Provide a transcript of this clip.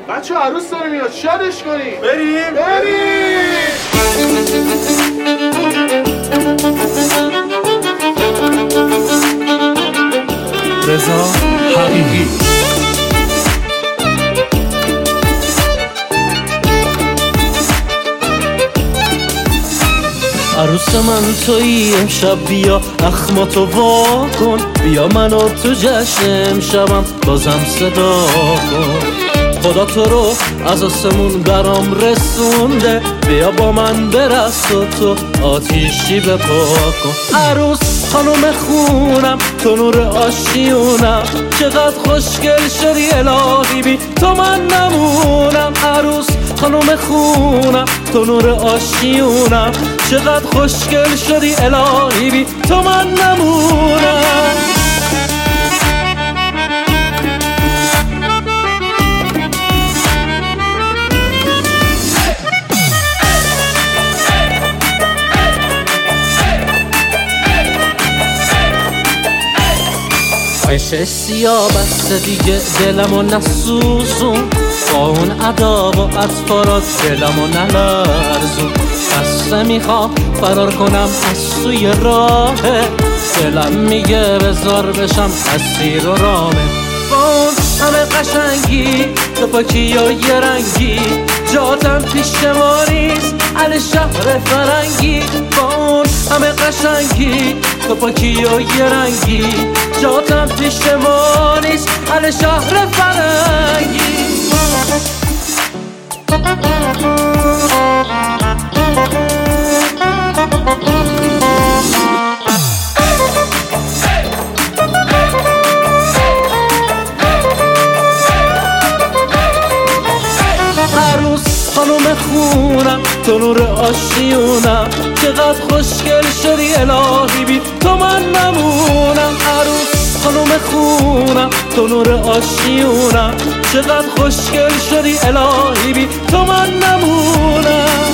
بچه عروس داره میاد، شادش کنیم. بریم. رضا حقیقی. عروس من تویی امشب، بیا اخماتو وا کن، بیا منو تو جشن امشبم بازم صدا کن. خدا تو رو از آسمون برام رسونده، بیا با من برقص و تو آتیشی بپا کن. عروس خانوم خونم، تو نور آشیونم، چقدر خوشگل شدی الهی، بی تو من نمونم. عروس خانوم خونم، تو نور آشیونم، چقدر خوشگل شدی الهی، بی تو من نمونم. عشق سیاه بسته دیگه دلمو نسوزون، با اون ادا و اطفارات دلمو نلرزون. بسته میخوام فرار کنم از سوی راهه، دلم میگه بذار بشم اسیر و رامه. با اون همه قشنگی تو پاکی و یه رنگی، جاتم پیش ما نیست اهل شهر فرنگی. با اون همه قشنگی تو پاکی و یه رنگی، جاتم پیش ما نیست اهل شهر فرنگی. عروس خانوم خونم، تو نور آشیونم، چقدر خوشگل شدی الهی، بی تو من نمونم. عروس خانوم خونم، تو نور آشیونم، چقدر خوشگل شدی الهی، بی تو من نمونم.